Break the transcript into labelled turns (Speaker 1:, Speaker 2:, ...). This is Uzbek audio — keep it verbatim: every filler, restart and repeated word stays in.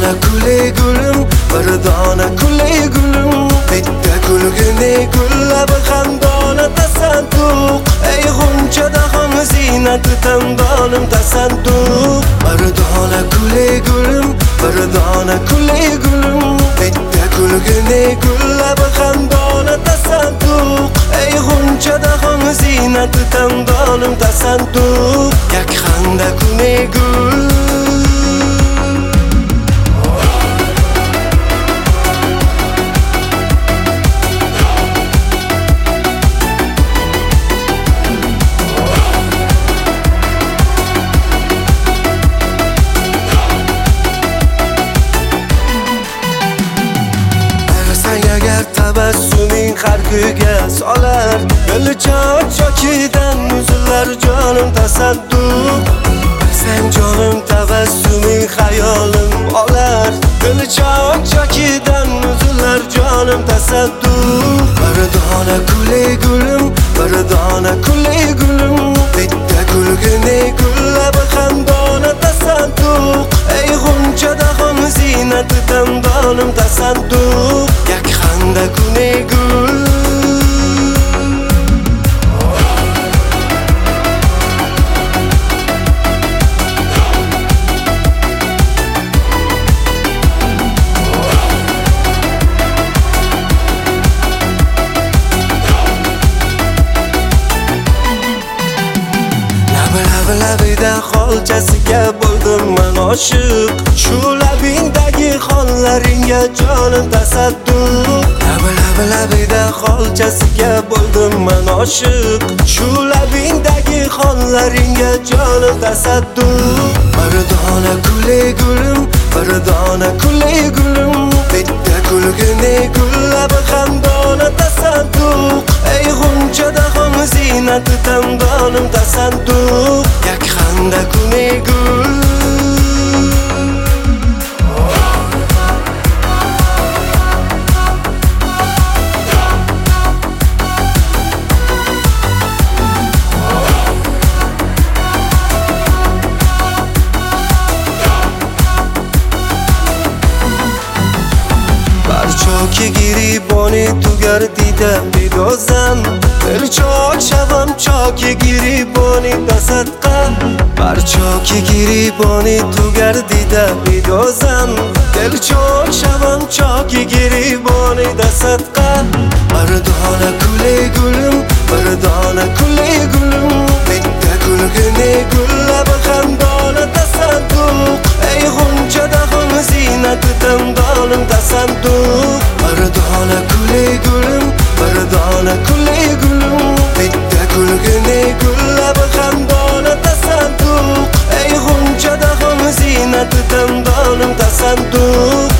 Speaker 1: dona kule gulum, bir dona kule gulum. Bitta kulgini gullab xandona tasadduq. Ey g'unchada ham ziynati tandonim tasadduq. Bir dona kule gulum, bir dona kule gulum. Bitta kulgini gullab xandona tasadduq. Ey g'unchada ham ziynati tandonim tasadduq. Yak xanda kune gul. Agar tabassuming har kuyga solar, dil cho'chidan nuzular jonim tasadduq. Sen jonim tabassuming xayolim olar, dil cho'chidan nuzular jonim tasadduq. Bir dona kule gulum, bir dona kule gulum. Bitta kulgini gullab xandona tasadduq. Ey g'unchada ham ziynati tandonim tasadduq. Yak xanda kune gul. Labida xolchasiga bo'ldim men oshiq. Shu labingdagi xonlaringga jonim tasadduq. Labi labida xolchasiga bo'ldim men oshiq. Shu labingdagi xonlaringga jonim tasadduq. Bir dona kule gulum, bir dona kule gulum. Bitta kulgini gullab xandona tasadduq. Ey g'unchada ham ziynati tandonim tasadduq. Yak xanda kune gul. Barchoki giriboni tugar dida bidozam. Bir chok shabam choki giriboni tasadqa. Barchoki giriboni tugar dida bidozam. Bir chok shabam choki giriboni tasadqa. Bir dona kule gulum, bir dona kule gulum. Bitta kulgini gullab xandona tasadduq. Ey g'unchada ham ziynati tandonim tasadduq. Bir dona kule gulum, bir dona kule gulum. Bitta kulgini gullab xandona tasadduq. Ey g'unchada ham ziynati tandonim tasadduq.